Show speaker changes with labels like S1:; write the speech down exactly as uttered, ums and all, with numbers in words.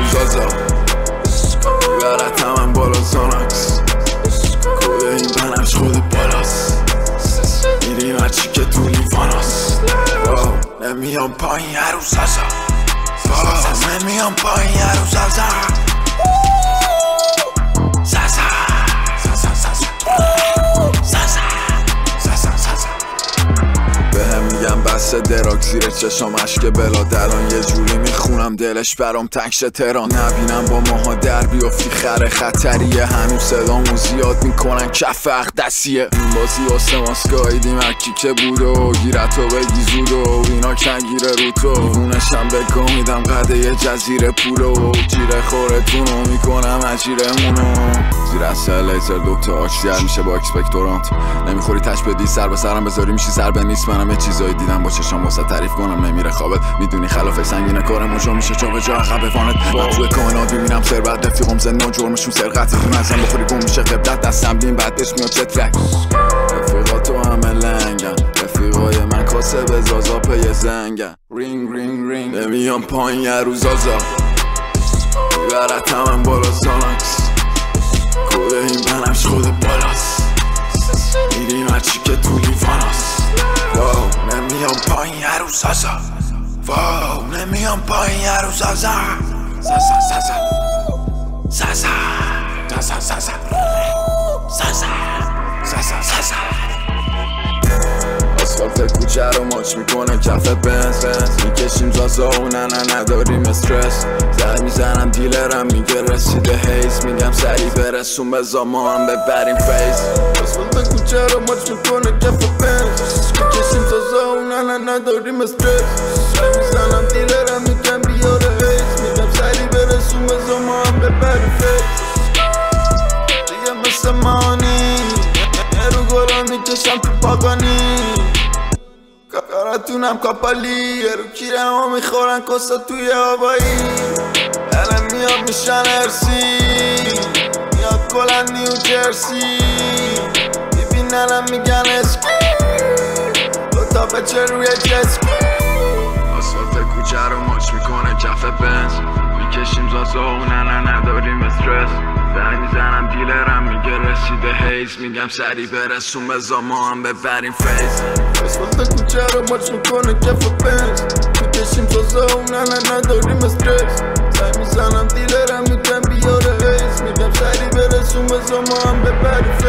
S1: روزازا برتم من بالا زاناکس کوه این بنفش خود بالاست میریم هرچی که تو لیواناست نمیام پایین هر روزازا نمیام پایین هر روزازا بسته دراک زیر چشم اشک بلاد الان یه جوری میخونم دلش برام تنگ شه تهران نبینم با ماها در بیافتی خره خطریه هنوز صدامو زیاد میکنن کف اقدسیه این بازی واسه ماسکایدیم هرکی که بوده و گیرتو بگی زوده و اینا کنگیره رو تو دیوونشم بگاه میدم قده یه جزیره پوله و جیره خورتونو میکنم عجیرمونو زیر اصل لیزر دوتا آکسیر میشه با اکسپکتورانت نمیخوری تش بدی سر به سرم بذاری میشی سر به نیست منم یه چیزایی دیدم با چشم واسه تعریف کنم نمیره خوابت میدونی خلافه سنگینه کار مجا میشه جا به جا عقب وانت من توی کائنات میبینم ثروت رفیقم زندان جرمشون سرقت خون ازم بخوری گم میشه قبلت دستم دیم بعد بهش میاد چترک رفیقاتو همه لنگن رفیقای من کاسه به زازا پی زنگن رینگ رینگ رینگ نمیام پایین یه روزازا برتم من بالا زاناکس کوه این بنفش خود بالاست میریم هرچی که تو لیواناست واو نمیام پایین یه روزازا واو نمیام پایین یه روزازا زازا زازا زازا زازا زازا زازا زازا زازا آسفالت کوچه رو ماچ میکنه کف بنز میکشیم زازا و نه نه نداریم استرس زد میزنم دیلرم میگه رسیده هیز میگم سریع برسون بزا ما هم ببریم فیز آسفالت کوچه رو ماچ میکنه کف بنز میکشیم زازا و نه نه نداریم استرس زد میزنم دیلرم میگم بیاره هیز میگم سریع برسون بزا ما هم ببریم فیز دیگه مثل مانی یه رو گلا میکشم تو پاگانی کاراتونم کاپالی یه رو کیرم ها میخورن کسا توی هوایی الان میاد میشن ارسی میاد کلن نیو جرسی میبیننم میگن اسکی دوتا بچه روی جسکی آسفالت کوچه رو ماچ میکنه کف بنز میکشیم زازا و نه نه نداریم استرس زنگ میزنم دیلرم میگه رسیده هیز میگم سریع برسون بزا ما هم ببریم فیز آسفالت کوچه رو ماچ میکنه کف بنز میکشیم زازا و نه نه نداریم استرس زنگ میزنم دیلرم میگم بیاره هیز میگم سریع برسون بزا ما هم ببریم